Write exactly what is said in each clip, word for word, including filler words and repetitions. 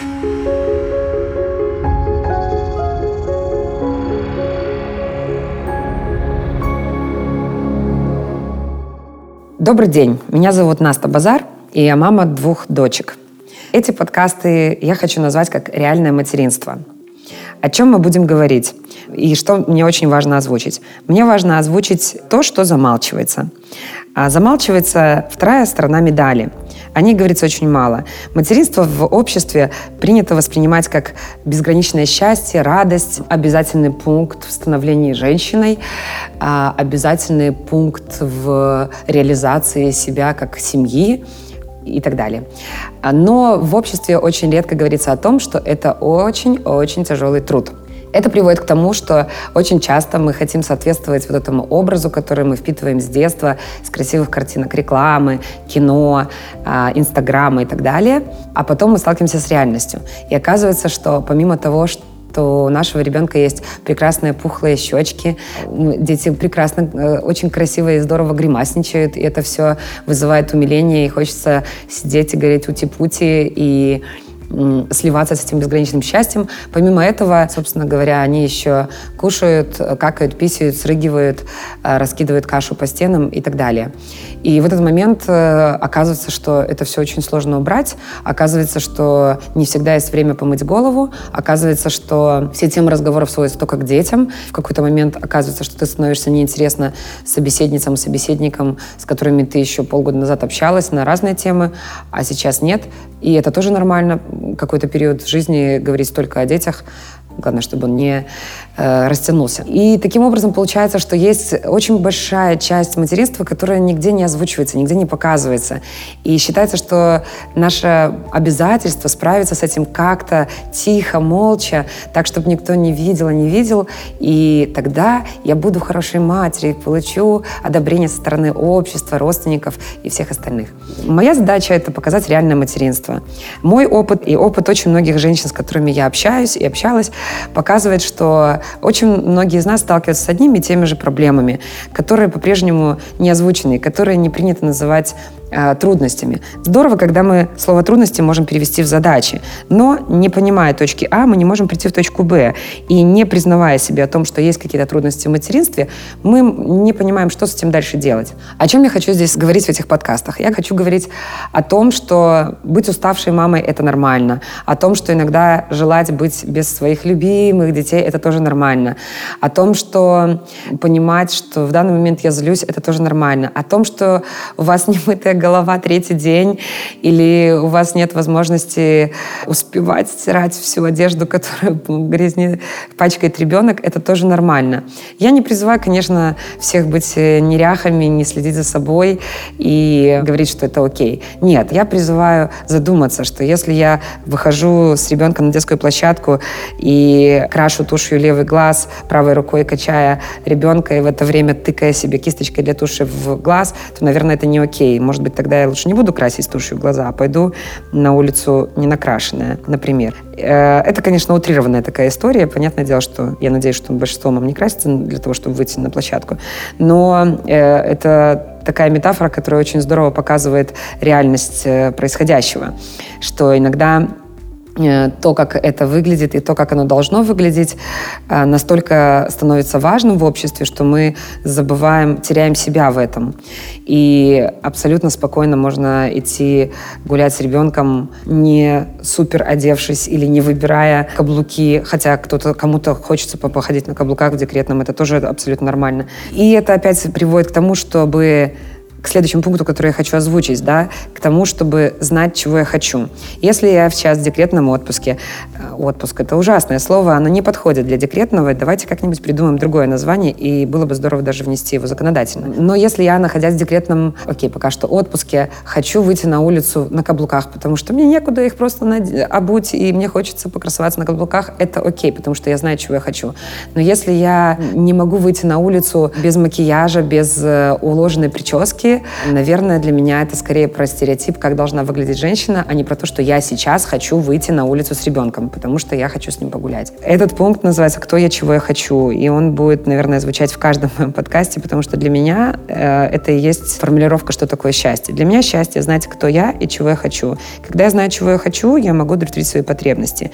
Добрый день, меня зовут Наста Базар, и я мама двух дочек. Эти подкасты я хочу назвать как «Реальное материнство». О чем мы будем говорить? И что мне очень важно озвучить? Мне важно озвучить то, что замалчивается. А замалчивается вторая сторона медали. О ней говорится очень мало. Материнство в обществе принято воспринимать как безграничное счастье, радость, обязательный пункт в становлении женщиной, обязательный пункт в реализации себя как семьи и так далее. Но в обществе очень редко говорится о том, что это очень-очень тяжелый труд. Это приводит к тому, что очень часто мы хотим соответствовать вот этому образу, который мы впитываем с детства, с красивых картинок рекламы, кино, инстаграма и так далее, а потом мы сталкиваемся с реальностью. И оказывается, что помимо того, что то у нашего ребенка есть прекрасные пухлые щечки, дети прекрасно, очень красиво и здорово гримасничают, и это все вызывает умиление, и хочется сидеть и говорить ути-пути, и сливаться с этим безграничным счастьем. Помимо этого, собственно говоря, они еще кушают, какают, писают, срыгивают, раскидывают кашу по стенам и так далее. И в этот момент оказывается, что это все очень сложно убрать. Оказывается, что не всегда есть время помыть голову. Оказывается, что все темы разговоров сводятся только к детям. В какой-то момент оказывается, что ты становишься неинтересна собеседницам и собеседникам, с которыми ты еще полгода назад общалась на разные темы, а сейчас нет. И это тоже нормально. Какой-то период жизни говорить только о детях. Главное, чтобы он не э, растянулся. И таким образом получается, что есть очень большая часть материнства, которая нигде не озвучивается, нигде не показывается. И считается, что наше обязательство справиться с этим как-то тихо, молча, так, чтобы никто не видел и не видел. И тогда я буду хорошей матерью, получу одобрение со стороны общества, родственников и всех остальных. Моя задача — это показать реальное материнство. Мой опыт и опыт очень многих женщин, с которыми я общаюсь и общалась, показывает, что очень многие из нас сталкиваются с одними и теми же проблемами, которые по-прежнему не озвучены, которые не принято называть э, трудностями. Здорово, когда мы слово «трудности» можем перевести в задачи, но не понимая точки А, мы не можем прийти в точку Б. И не признавая себе о том, что есть какие-то трудности в материнстве, мы не понимаем, что с этим дальше делать. О чем я хочу здесь говорить в этих подкастах? Я хочу говорить о том, что быть уставшей мамой — это нормально, о том, что иногда желать быть без своих любимых, любимых детей, это тоже нормально. О том, что понимать, что в данный момент я злюсь, это тоже нормально. О том, что у вас немытая голова третий день, или у вас нет возможности успевать стирать всю одежду, которую грязни пачкает ребенок, это тоже нормально. Я не призываю, конечно, всех быть неряхами, не следить за собой и говорить, что это окей. Нет, я призываю задуматься, что если я выхожу с ребенком на детскую площадку и и крашу тушью левый глаз, правой рукой качая ребенка, и в это время тыкая себе кисточкой для туши в глаз, то, наверное, это не окей. Может быть, тогда я лучше не буду красить тушью глаза, а пойду на улицу не накрашенная, например. Это, конечно, утрированная такая история. Понятное дело, что я надеюсь, что большинство мам не красится для того, чтобы выйти на площадку. Но это такая метафора, которая очень здорово показывает реальность происходящего, что иногда то, как это выглядит и то, как оно должно выглядеть, настолько становится важным в обществе, что мы забываем, теряем себя в этом. И абсолютно спокойно можно идти гулять с ребенком, не супер одевшись или не выбирая каблуки, хотя кто-то, кому-то хочется походить на каблуках в декретном, это тоже абсолютно нормально. И это опять приводит к тому, чтобы к следующему пункту, который я хочу озвучить, да, к тому, чтобы знать, чего я хочу. Если я сейчас в декретном отпуске, отпуск — это ужасное слово, оно не подходит для декретного, давайте как-нибудь придумаем другое название, и было бы здорово даже внести его законодательно. Но если я, находясь в декретном, окей, пока что отпуске, хочу выйти на улицу на каблуках, потому что мне некуда их просто над... обуть, и мне хочется покрасоваться на каблуках, это окей, потому что я знаю, чего я хочу. Но если я не могу выйти на улицу без макияжа, без уложенной прически, потребности. Наверное, для меня это скорее про стереотип, как должна выглядеть женщина, а не про то, что я сейчас хочу выйти на улицу с ребенком, потому что я хочу с ним погулять. Этот пункт называется «Кто я, чего я хочу», и он будет, наверное, звучать в каждом моем подкасте, потому что для меня э, это и есть формулировка, что такое счастье. Для меня счастье — знать, кто я и чего я хочу. Когда я знаю, чего я хочу, я могу удовлетворить свои потребности.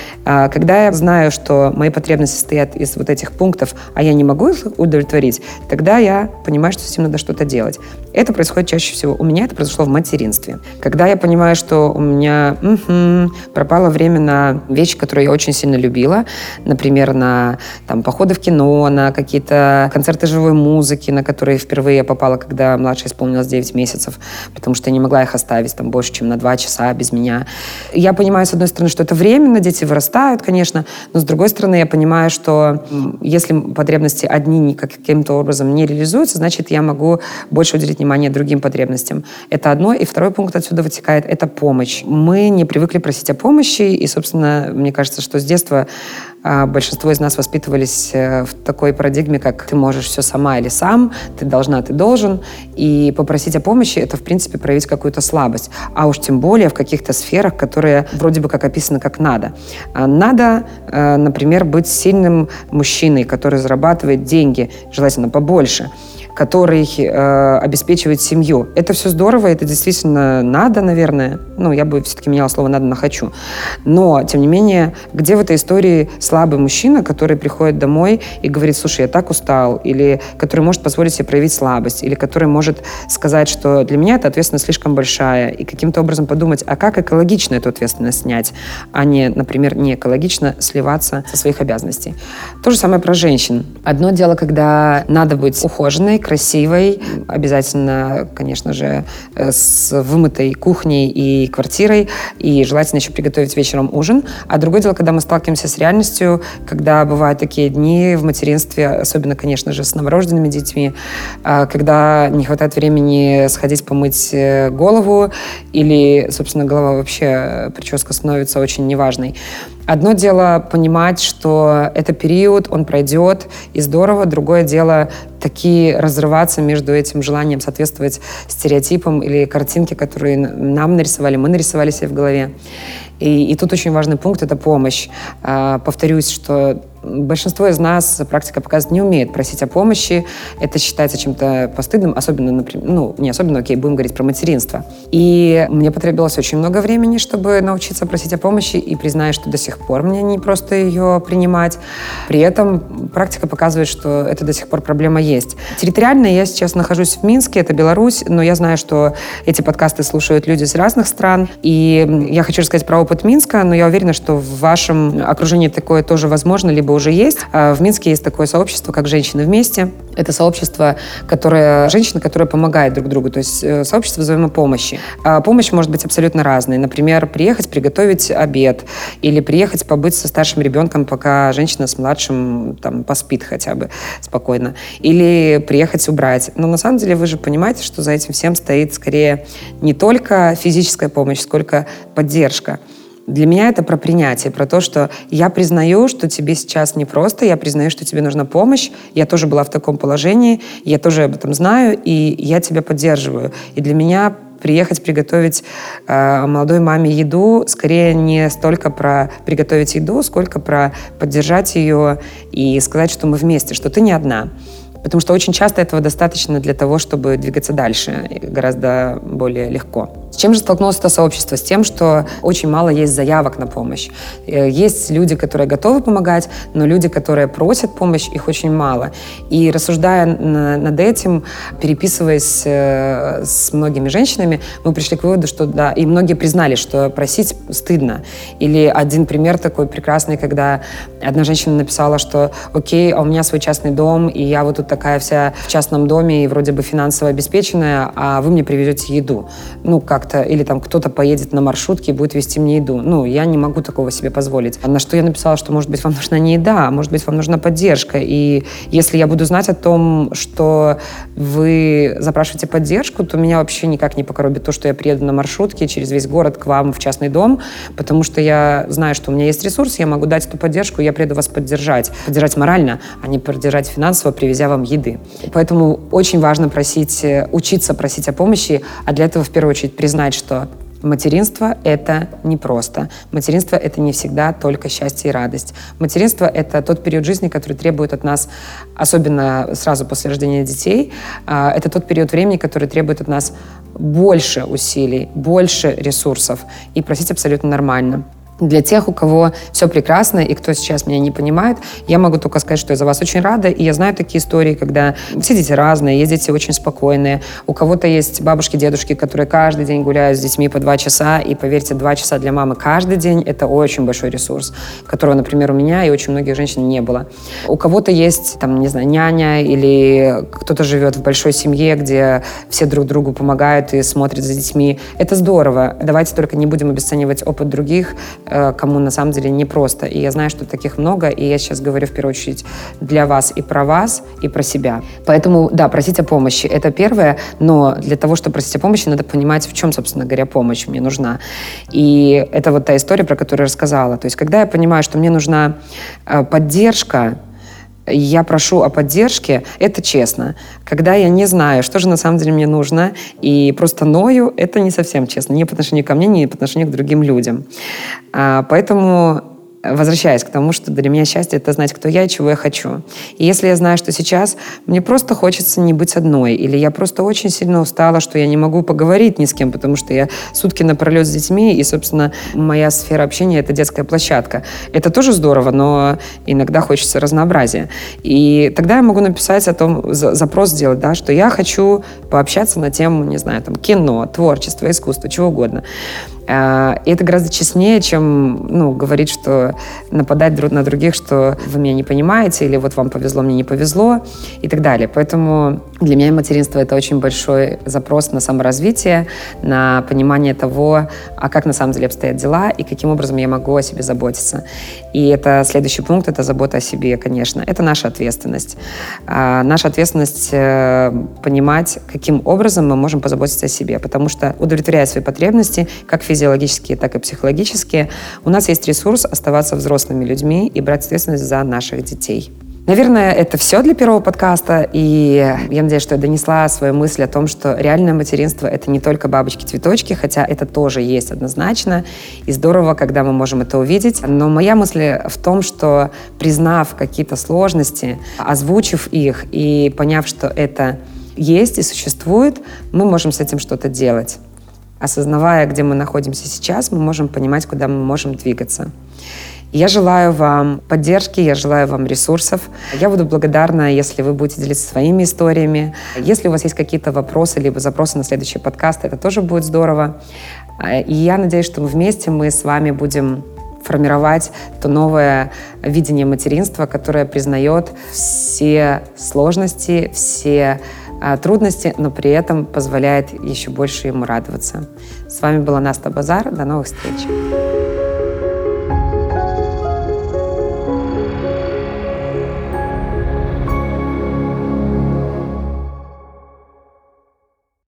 А когда я знаю, что мои потребности состоят из вот этих пунктов, а я не могу их удовлетворить, тогда я понимаю, что с этим надо что-то делать. Это происходит чаще всего. У меня это произошло в материнстве. Когда я понимаю, что у меня угу, пропало время на вещи, которые я очень сильно любила, например, на там, походы в кино, на какие-то концерты живой музыки, на которые впервые я попала, когда младшей исполнилось девять месяцев, потому что я не могла их оставить там, больше, чем на два часа без меня. Я понимаю, с одной стороны, что это временно, дети вырастают, конечно, но с другой стороны, я понимаю, что если потребности одни каким-то образом не реализуются, значит, я могу больше уделить внимание другим потребностям. Это одно. И второй пункт отсюда вытекает — это помощь. Мы не привыкли просить о помощи, и, собственно, мне кажется, что с детства большинство из нас воспитывались в такой парадигме, как ты можешь все сама или сам, ты должна, ты должен. И попросить о помощи — это, в принципе, проявить какую-то слабость. А уж тем более в каких-то сферах, которые вроде бы как описаны как надо. Надо, например, быть сильным мужчиной, который зарабатывает деньги, желательно побольше, который э, обеспечивает семью. Это все здорово, это действительно надо, наверное. Ну, я бы все-таки меняла слово «надо» на «хочу». Но, тем не менее, где в этой истории слабый мужчина, который приходит домой и говорит: слушай, я так устал, или который может позволить себе проявить слабость, или который может сказать, что для меня эта ответственность слишком большая, и каким-то образом подумать, а как экологично эту ответственность снять, а не, например, не экологично сливаться со своих обязанностей. То же самое про женщин. Одно дело, когда надо быть ухоженной, красивой, обязательно, конечно же, с вымытой кухней и квартирой, и желательно еще приготовить вечером ужин. А другое дело, когда мы сталкиваемся с реальностью, когда бывают такие дни в материнстве, особенно, конечно же, с новорожденными детьми, когда не хватает времени сходить помыть голову, или, собственно, голова вообще, прическа становится очень неважной. Одно дело понимать, что это период, он пройдет, и здорово. Другое дело таки разрываться между этим желанием соответствовать стереотипам или картинке, которые нам нарисовали, мы нарисовали себе в голове. И, и тут очень важный пункт — это помощь. А, повторюсь, что большинство из нас, практика показывает, не умеет просить о помощи. Это считается чем-то постыдным, особенно, например, ну, не особенно, окей, будем говорить про материнство. И мне потребовалось очень много времени, чтобы научиться просить о помощи, и признаю, что до сих пор мне не просто ее принимать. При этом практика показывает, что это до сих пор проблема есть. Территориально я сейчас нахожусь в Минске, это Беларусь, но я знаю, что эти подкасты слушают люди из разных стран, и я хочу рассказать про опыт Минска, но я уверена, что в вашем окружении такое тоже возможно, либо уже есть. В Минске есть такое сообщество, как «Женщины вместе». Это сообщество, которое, женщины, которые помогают друг другу, то есть сообщество взаимопомощи. Помощь может быть абсолютно разной. Например, приехать приготовить обед, или приехать побыть со старшим ребенком, пока женщина с младшим там поспит хотя бы спокойно, или приехать убрать. Но на самом деле вы же понимаете, что за этим всем стоит скорее не только физическая помощь, сколько поддержка. Для меня это про принятие, про то, что я признаю, что тебе сейчас непросто, я признаю, что тебе нужна помощь, я тоже была в таком положении, я тоже об этом знаю, и я тебя поддерживаю. И для меня приехать приготовить э, молодой маме еду скорее не столько про приготовить еду, сколько про поддержать ее и сказать, что мы вместе, что ты не одна. Потому что очень часто этого достаточно для того, чтобы двигаться дальше, гораздо более легко. С чем же столкнулось это сообщество? С тем, что очень мало есть заявок на помощь. Есть люди, которые готовы помогать, но люди, которые просят помощь, их очень мало. И рассуждая над этим, переписываясь с многими женщинами, мы пришли к выводу, что да, и многие признали, что просить стыдно. Или один пример такой прекрасный, когда одна женщина написала, что окей, а у меня свой частный дом, и я вот тут такая вся в частном доме и вроде бы финансово обеспеченная, а вы мне привезете еду. Ну, как-то, или там кто-то поедет на маршрутке и будет везти мне еду. Ну, я не могу такого себе позволить. На что я написала, что, может быть, вам нужна не еда, а может быть, вам нужна поддержка. И если я буду знать о том, что вы запрашиваете поддержку, то меня вообще никак не покоробит то, что я приеду на маршрутке через весь город к вам в частный дом, потому что я знаю, что у меня есть ресурс, я могу дать эту поддержку, и я приеду вас поддержать. Поддержать морально, а не поддержать финансово, привезя вам еды. Поэтому очень важно просить, учиться просить о помощи, а для этого в первую очередь признать, что материнство — это непросто. Материнство — это не всегда только счастье и радость. Материнство — это тот период жизни, который требует от нас, особенно сразу после рождения детей, это тот период времени, который требует от нас больше усилий, больше ресурсов. И просить абсолютно нормально. Для тех, у кого все прекрасно и кто сейчас меня не понимает, я могу только сказать, что я за вас очень рада. И я знаю такие истории, когда все дети разные, есть дети очень спокойные. У кого-то есть бабушки, дедушки, которые каждый день гуляют с детьми по два часа. И, поверьте, два часа для мамы каждый день – это очень большой ресурс, которого, например, у меня и очень многих женщин не было. У кого-то есть, там, не знаю, няня или кто-то живет в большой семье, где все друг другу помогают и смотрят за детьми. Это здорово. Давайте только не будем обесценивать опыт других, кому на самом деле непросто. И я знаю, что таких много, и я сейчас говорю в первую очередь для вас и про вас, и про себя. Поэтому, да, просить о помощи — это первое, но для того, чтобы просить о помощи, надо понимать, в чем, собственно говоря, помощь мне нужна. И это вот та история, про которую я рассказала. То есть, когда я понимаю, что мне нужна поддержка, я прошу о поддержке, это честно. Когда я не знаю, что же на самом деле мне нужно, и просто ною, это не совсем честно. Ни по отношению ко мне, ни по отношению к другим людям. Поэтому, возвращаясь к тому, что для меня счастье — это знать, кто я и чего я хочу. И если я знаю, что сейчас мне просто хочется не быть одной, или я просто очень сильно устала, что я не могу поговорить ни с кем, потому что я сутки напролет с детьми, и, собственно, моя сфера общения — это детская площадка. Это тоже здорово, но иногда хочется разнообразия. И тогда я могу написать о том, запрос сделать, да, что я хочу пообщаться на тему, не знаю, там, кино, творчество, искусство, чего угодно. И это гораздо честнее, чем, ну, говорить, что нападать друг на других, что вы меня не понимаете, или вот вам повезло, мне не повезло, и так далее. Поэтому для меня материнство — это очень большой запрос на саморазвитие, на понимание того, а как на самом деле обстоят дела, и каким образом я могу о себе заботиться. И это следующий пункт — это забота о себе, конечно. Это наша ответственность. А наша ответственность — понимать, каким образом мы можем позаботиться о себе, потому что, удовлетворяя свои потребности, как физически, физиологические, так и психологические, у нас есть ресурс оставаться взрослыми людьми и брать ответственность за наших детей. Наверное, это все для первого подкаста, и я надеюсь, что я донесла свою мысль о том, что реальное материнство — это не только бабочки-цветочки, хотя это тоже есть однозначно, и здорово, когда мы можем это увидеть. Но моя мысль в том, что, признав какие-то сложности, озвучив их и поняв, что это есть и существует, мы можем с этим что-то делать. Осознавая, где мы находимся сейчас, мы можем понимать, куда мы можем двигаться. Я желаю вам поддержки, я желаю вам ресурсов. Я буду благодарна, если вы будете делиться своими историями. Если у вас есть какие-то вопросы, либо запросы на следующий подкаст, это тоже будет здорово. И я надеюсь, что вместе мы с вами будем формировать то новое видение материнства, которое признает все сложности, все трудности, но при этом позволяет еще больше ему радоваться. С вами была Настя Базар. До новых встреч!